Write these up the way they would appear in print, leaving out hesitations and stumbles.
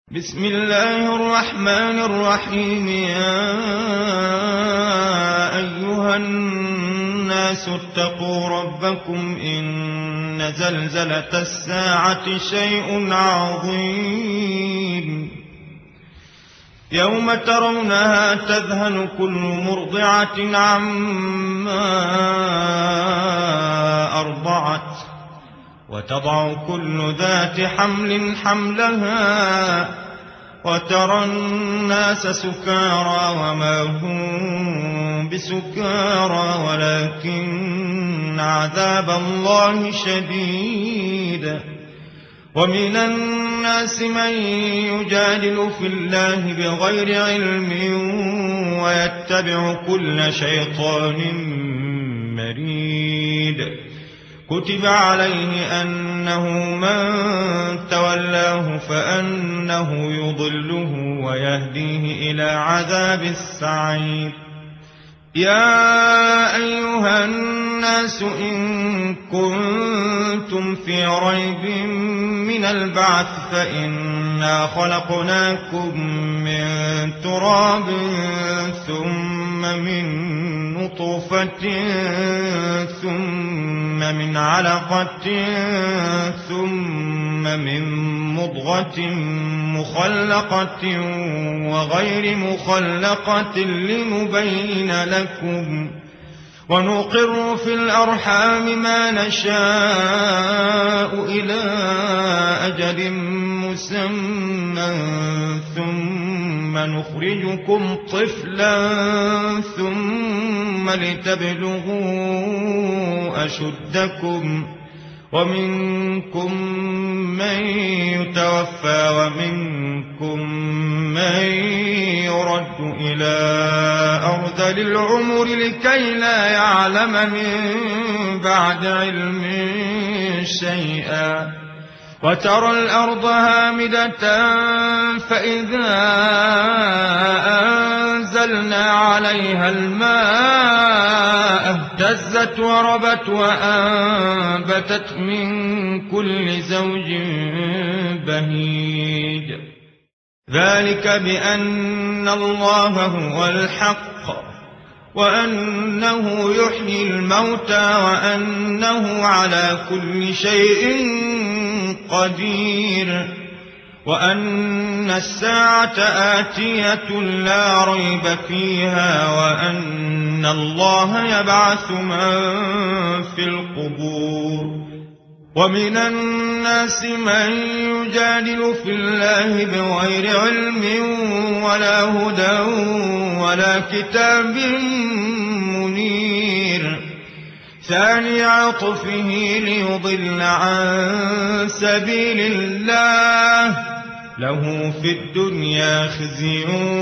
بسم الله الرحمن الرحيم. يا أيها الناس اتقوا ربكم إن زلزلة الساعة شيء عظيم. يوم ترونها تذهل كل مرضعة عما أرضعت وتضع كل ذات حمل حملها وترى الناس سكارى وما هم بسكارى ولكن عذاب الله شديد. ومن الناس من يجادل في الله بغير علم ويتبع كل شيطان مريد. كتب عليه أنه من تولاه فأنه يضله ويهديه إلى عذاب السعير. يا أيها الناس إن كنتم في ريب من البعث فإنا خلقناكم من تراب ثم من نطفة ثم من علقة ثم من مضغة مخلقة وغير مخلقة لنبين لكم ونقر في الأرحام ما نشاء إلى أجل مسمى ثم نخرجكم طفلا ثم لتبلغوا أشدكم ومنكم من يتوفى ومنكم من يرد إلى أرذل العمر لكي لا يعلم من بعد علم شيئا. وترى الأرض هامدة فإذا أنزلنا عليها الماء اهتزت وربت وأنبتت من كل زوج بهيج. ذلك بأن الله هو الحق وأنه يحيي الموتى وأنه على كل شيء قدير وأن الساعة آتية لا ريب فيها وأن الله يبعث من في القبور. ومن الناس من يجادل في الله بغير علم ولا هدى ولا كتاب منير. ثاني عطفه ليضل عن سبيل الله له في الدنيا خزي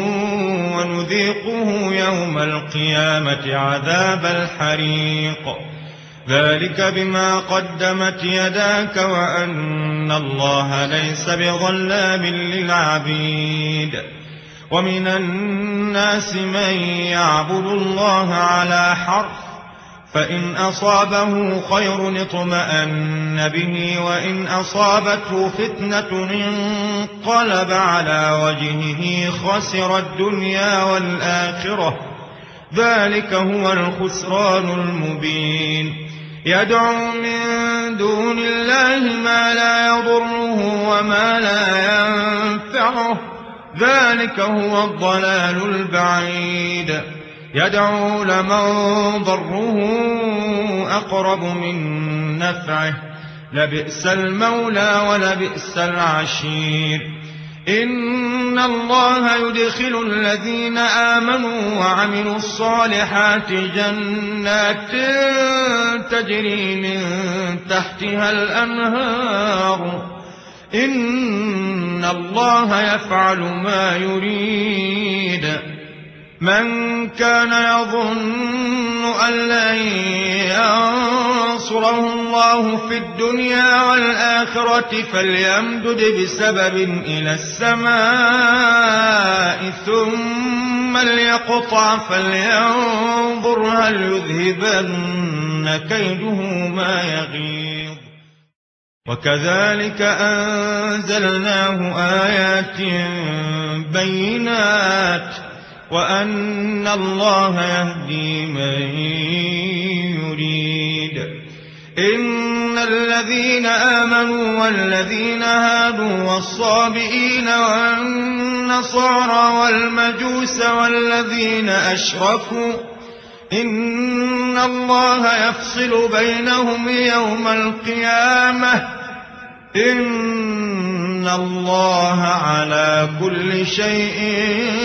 ونذيقه يوم القيامة عذاب الحريق. ذلك بما قدمت يداك وأن الله ليس بظلام للعبيد. ومن الناس من يعبد الله على حرف فإن أصابه خير اطمأن به وإن أصابته فتنة انقلب على وجهه خسر الدنيا والآخرة. ذلك هو الخسران المبين. يدعو من دون الله ما لا يضره وما لا ينفعه. ذلك هو الضلال البعيد. يدعو لمن ضره أقرب من نفعه لبئس المولى ولبئس العشير. إن الله يدخل الذين آمنوا وعملوا الصالحات جنات تجري من تحتها الأنهار. إن الله يفعل ما يريد. من كان يظن أن لن ينصره الله في الدنيا والآخرة فليمدد بسبب إلى السماء ثم ليقطع فلينظر هل يذهبن كيده ما يغيظ. وكذلك أنزلناه آيات آيات بينات وأن الله يهدي من يريد. إن الذين آمنوا والذين هادوا والصابئين والنصارى والمجوس والذين أشركوا إن الله يفصل بينهم يوم القيامة إن الله على كل شيء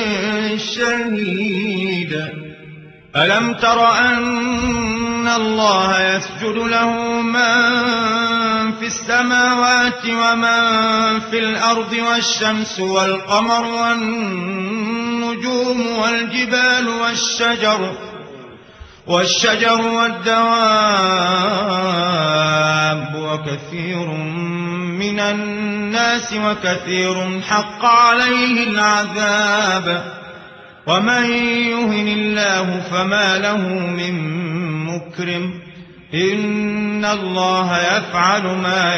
شهيد. ألم تر أن الله يسجد له من في السماوات ومن في الأرض والشمس والقمر والنجوم والجبال والشجر والدواب وكثير من الناس وكثير حق عليه العذاب ومن يهن الله فما له من مكرم إن الله يفعل ما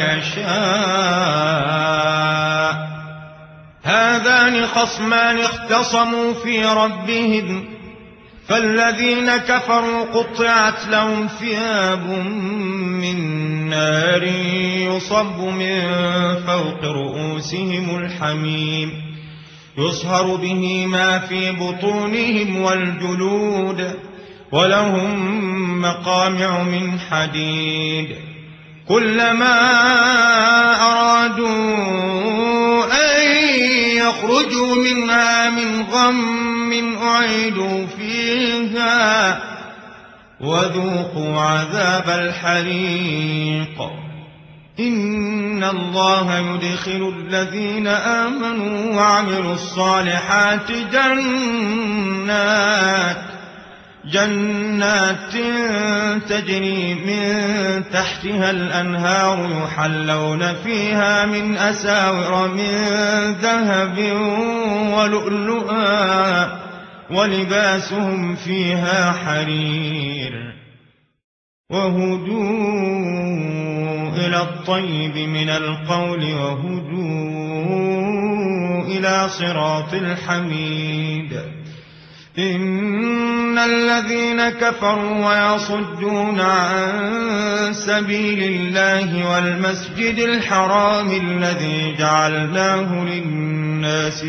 يشاء. هذان خصمان اختصموا في ربهم فالذين كفروا قطعت لهم ثياب من نار يصب من فوق رؤوسهم الحميم يصهر به ما في بطونهم والجلود ولهم مقامع من حديد كلما أرادوا أن يخرجوا منها من غم أعيدوا فيها وذوقوا عذاب الحريق. إن الله يدخل الذين آمنوا وعملوا الصالحات جنات تجري من تحتها الأنهار يحلون فيها من أساور من ذهب ولؤلؤا ولباسهم فيها حرير وهدوا إلى الطيب من القول وهدوا إلى صراط الحميد. إن الذين كفروا ويصدون عن سبيل الله والمسجد الحرام الذي جعلناه للناس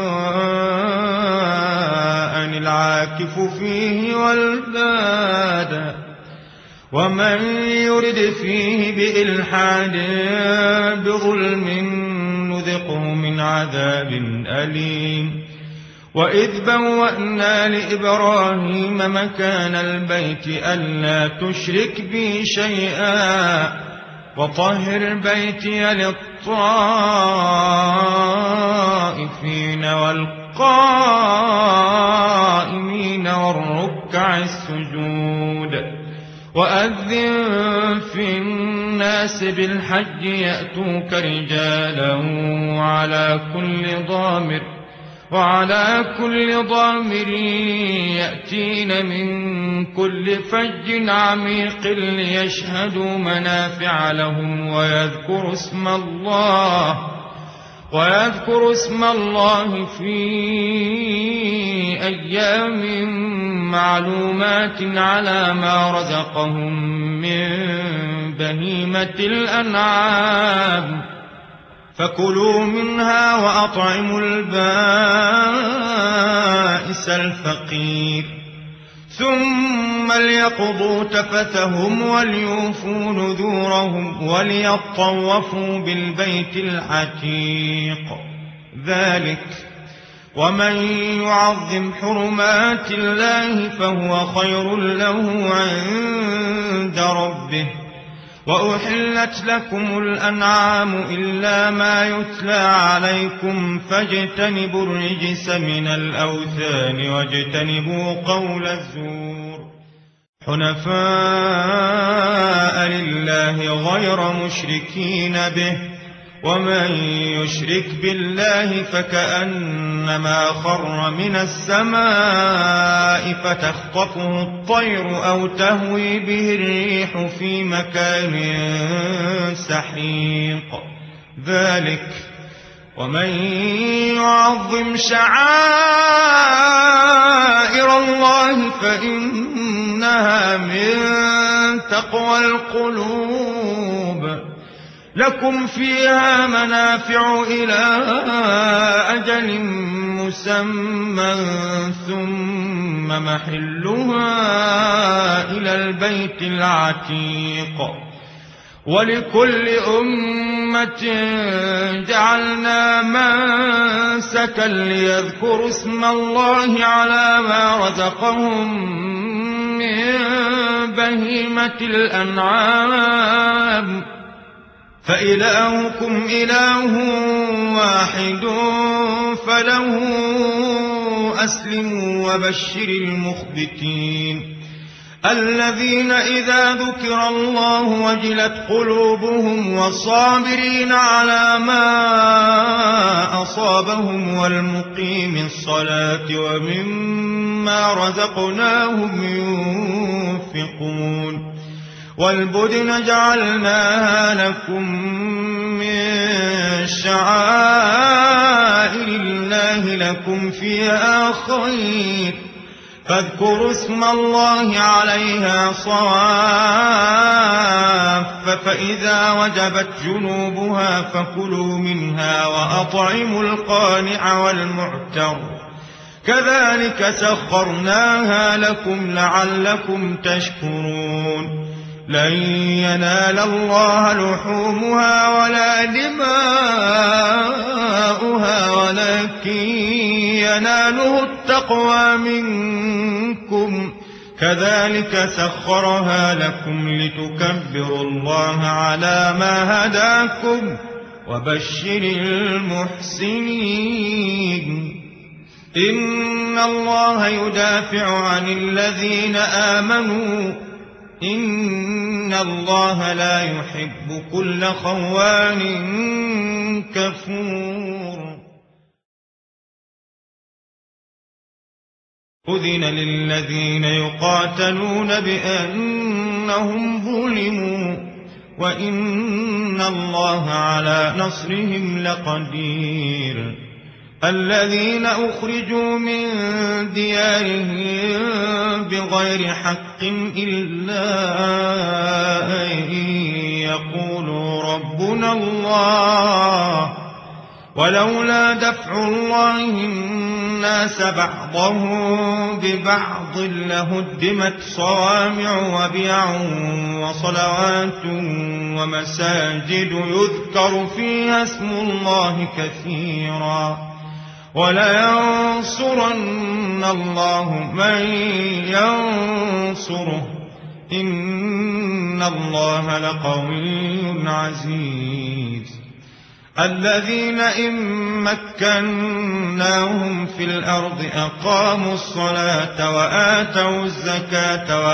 سواء العاكف فيه والباد ومن يرد فيه بإلحاد بظلم نذقه من عذاب أليم. وإذ بوأنا لإبراهيم مكان البيت ألا تشرك بي شيئا وطهر بيتي للطائفين والقائمين والركع السجود. وأذن في الناس بالحج يأتوك رجالا وعلى كل ضامر يأتين من كل فج عميق ليشهدوا منافع لهم ويذكروا اسم الله في أيام معلومات على ما رزقهم من بهيمة الأنعام فكلوا منها وأطعموا البائس الفقير ثم ليقضوا تفثهم وليوفوا نذورهم وليطوفوا بالبيت العتيق. ذلك ومن يعظم حرمات الله فهو خير له عند ربه. وأحلت لكم الأنعام إلا ما يتلى عليكم فاجتنبوا الرجس من الأوثان واجتنبوا قول الزور حنفاء لله غير مشركين به ومن يشرك بالله فكأنما خر من السماء فتخطفه الطير أو تهوي به الريح في مكان سحيق. ومن يعظم شعائر الله فإنها من تقوى القلوب. لكم فيها منافع إلى أجل مسمى ثم محلها إلى البيت العتيق. ولكل أمة جعلنا منسكا ليذكروا اسم الله على ما رزقهم من بهيمة الأنعام فإلهكم إله واحد فله أسلموا وبشر المخبتين الذين إذا ذكر الله وجلت قلوبهم والصابرين على ما أصابهم والمقيم الصلاة ومما رزقناهم ينفقون. والبدن جعلناها لكم من شعائر الله لكم فيها خير فاذكروا اسم الله عليها صواف فإذا وجبت جنوبها فكلوا منها وأطعموا القانع والمعتر كذلك سخرناها لكم لعلكم تشكرون. لن ينال الله لحومها ولا دماؤها ولكن يناله التقوى منكم كذلك سخرها لكم لتكبروا الله على ما هداكم وبشر المحسنين. إن الله يدافع عن الذين آمنوا إن الله لا يحب كل خوان كفور. أذن للذين يقاتلون بأنهم ظلموا وإن الله على نصرهم لقدير. الذين أخرجوا من ديارهم بغير حق إلا أن يقولوا ربنا الله ولولا دفع الله الناس بعضهم ببعض لهدمت صوامع وبيع وصلوات ومساجد يذكر فيها اسم الله كثيرا ولينصرن الله من ينصره إن الله لقوي عزيز. الذين إن مكناهم في الأرض أقاموا الصلاة وآتوا الزكاة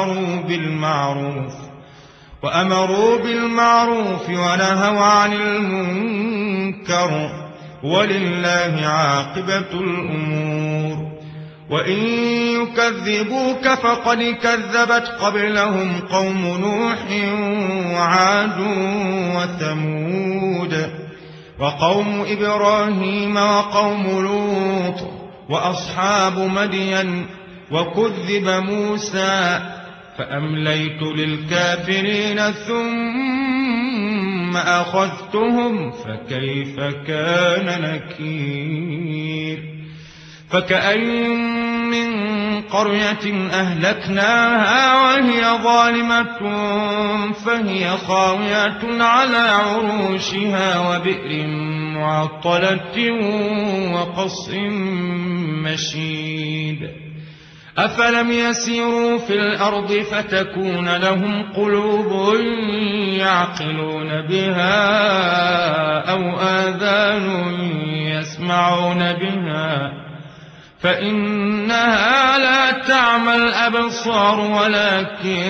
وأمروا بالمعروف ونهوا عن المنكر ولله عاقبة الأمور. وإن يكذبوك فقد كذبت قبلهم قوم نوح وعاد وثمود وقوم إبراهيم وقوم لوط وأصحاب مدين وكذب موسى فأمليت للكافرين ثم أخذتهم فكيف كان نكير. فكأين من قرية أهلكناها وهي ظالمة فهي خاوية على عروشها وبئر معطلة وقصر مشيد. أفلم يسيروا في الأرض فتكون لهم قلوب يعقلون بها أو آذان يسمعون بها فإنها لا تعمى الأبصار ولكن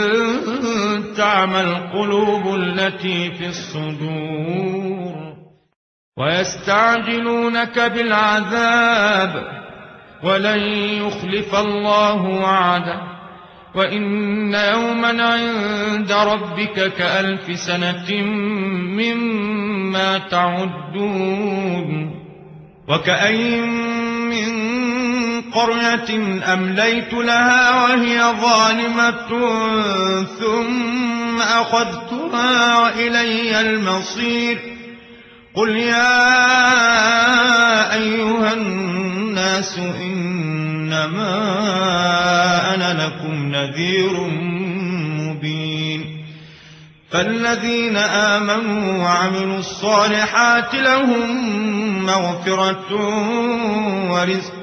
تعمى القلوب التي في الصدور. ويستعجلونك بالعذاب ولن يخلف الله وعده وإن يوما عند ربك كألف سنة ما تعدون وكأين من قرية أمليت لها وهي ظالمة ثم أخذتها وإلي المصير قل يا أيها الناس إنما أنا لكم نذير مبين فالذين آمنوا وعملوا الصالحات لهم مغفرة ورزق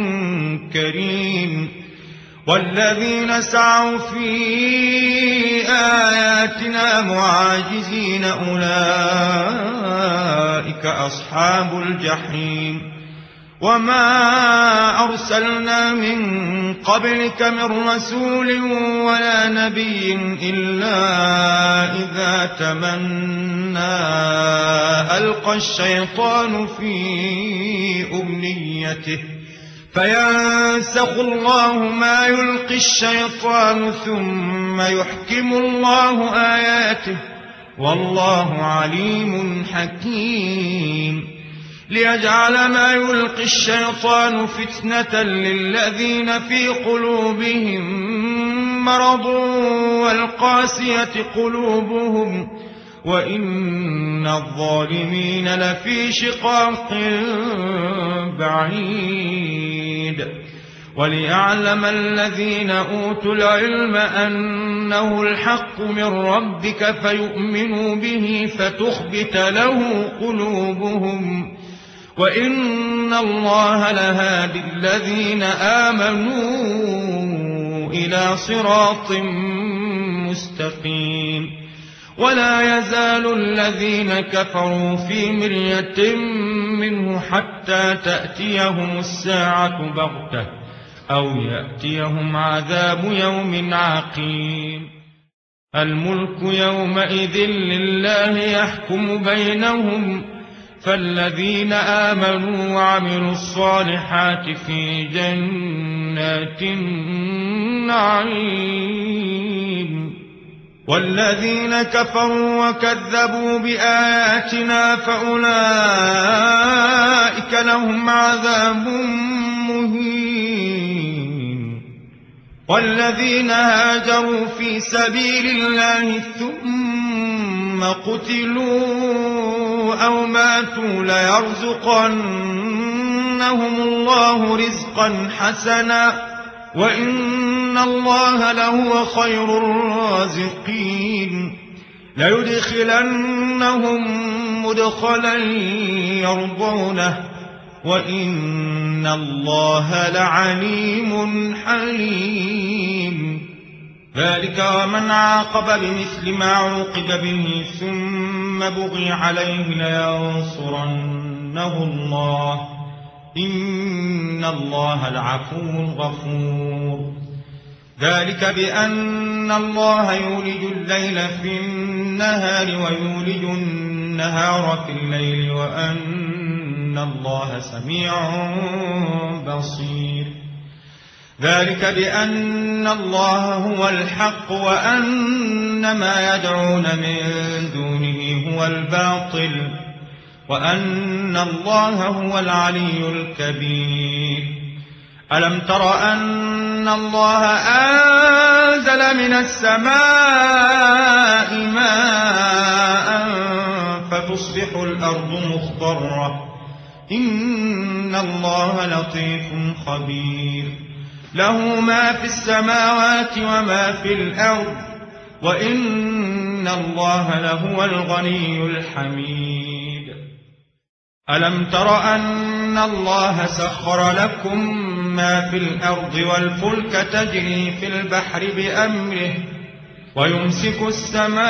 كريم والذين سعوا في آياتنا معاجزين أولئك أصحاب الجحيم وما أرسلنا من قبلك من رسول ولا نبي إلا إذا تمنى ألقى الشيطان في أمنيته فينسخ الله ما يلقي الشيطان ثم يحكم الله آياته والله عليم حكيم ليجعل ما يلقي الشيطان فتنة للذين في قلوبهم مرض والقاسية قلوبهم وإن الظالمين لفي شقاق بعيد وليعلم الذين أوتوا العلم أنه الحق من ربك فيؤمنوا به فتخبت له قلوبهم وإن الله لهادي الذين آمنوا إلى صراط مستقيم ولا يزال الذين كفروا في مرية منه حتى تأتيهم الساعة بغتة أو يأتيهم عذاب يوم عقيم الملك يومئذ لله يحكم بينهم فالذين آمنوا وعملوا الصالحات في جنات النعيم والذين كفروا وكذبوا بآياتنا فأولئك لهم عذاب مهين والذين هاجروا في سبيل الله ثم قتلوا أو ماتوا ليرزقنهم الله رزقا حسنا وإن الله لهو خير الرازقين ليدخلنهم مدخلا يرضونه وإن الله لعليم حليم ذلك ومن عاقب بمثل ما عوقب به ثم بغي عليه لينصرنه الله إن الله لعفو غفور ذلك بأن الله يولج الليل في النهار ويولج النهار في الليل وأن الله سميع بصير ذلك بأن الله هو الحق وأن ما يدعون من دونه هو الباطل وأن الله هو العلي الكبير ألم تر أن الله أنزل من السماء ماء فتصبح الأرض مخضرة إن الله لطيف خبير له ما في السماوات وما في الأرض وإن الله لهو الغني الحميد ألم تر أن الله سخر لكم ما في الأرض والفلك تجري في البحر بأمره ويمسك السماء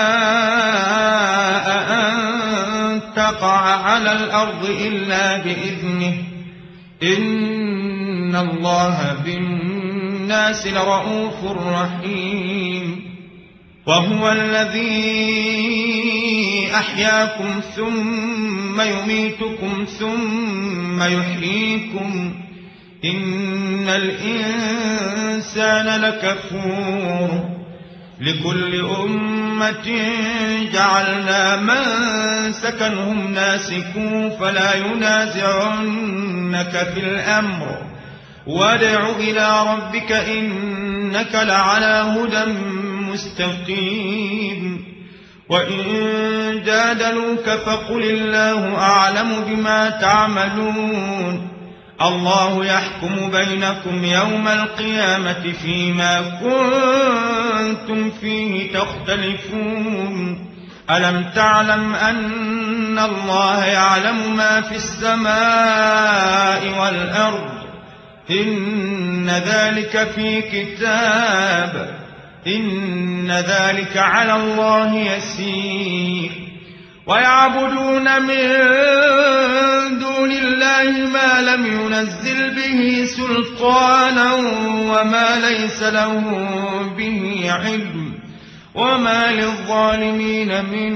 أن تقع على الأرض إلا بإذنه إن الله بالناس لرؤوف رحيم وهو الذي أحياكم ثم يميتكم ثم يحييكم إن الإنسان لكفور لكل أمة جعلنا منسكا هم ناسكوه فلا ينازعنك في الأمر وادع إلى ربك إنك لعلى هدى مستقيم وإن جادلوك فقل الله أعلم بما تعملون الله يحكم بينكم يوم القيامة فيما كنتم فيه تختلفون ألم تعلم أن الله يعلم ما في السماء والأرض إن ذلك في كتاب إن ذلك على الله يسير ويعبدون من دون الله ما لم ينزل به سلطانا وما ليس له به علم وما للظالمين من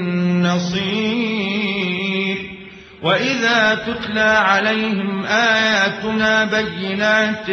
نصير وإذا تتلى عليهم آياتنا بينات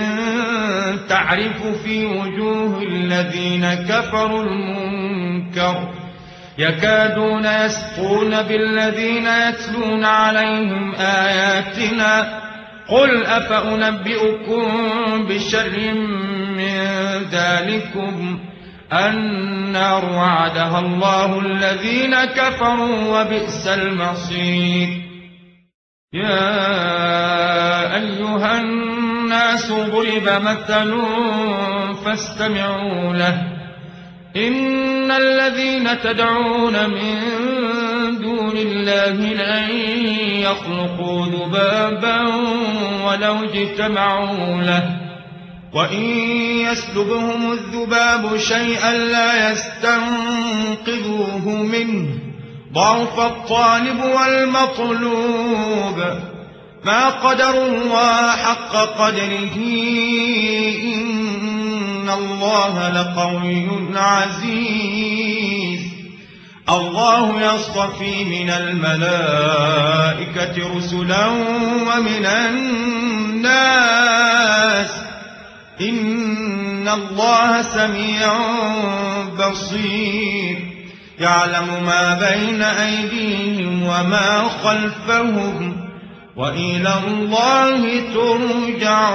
تعرف في وجوه الذين كفروا المنكر يكادون يسطون بالذين يتلون عليهم آياتنا قل أفأنبئكم بشر من ذلكم النار وعدها الله الذين كفروا وبئس المصير يا أيها الناس ضرب مثل فاستمعوا له إن الذين تدعون من دون الله لن يخلقوا ذبابا ولو اجتمعوا له وإن يسلبهم الذباب شيئا لا يستنقذوه منه ضعف الطالب والمطلوب ما قدروا الله حق قدره إن الله لقوي عزيز الله يصطفي من الملائكة رسلا ومن الناس إن الله سميع بصير يعلم ما بين أيديهم وما خلفهم وإلى الله ترجع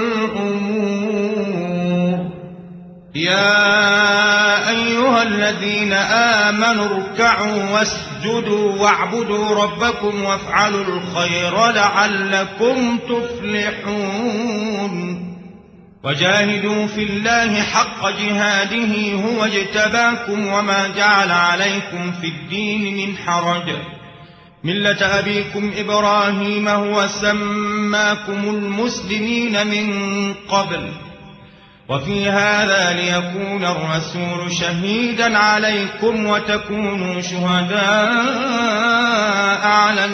الأمور يا أيها الذين آمنوا اركعوا واسجدوا واعبدوا ربكم وافعلوا الخير لعلكم تفلحون وجاهدوا في الله حق جهاده هو اجتباكم وما جعل عليكم في الدين من حرج ملة أبيكم إبراهيم هو سماكم المسلمين من قبل وفي هذا ليكون الرسول شهيدا عليكم وتكونوا شهداء على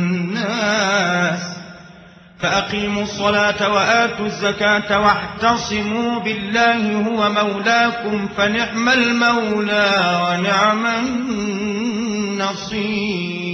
الناس فأقيموا الصلاة وآتوا الزكاة واعتصموا بالله هو مولاكم فنعم المولى ونعم النصير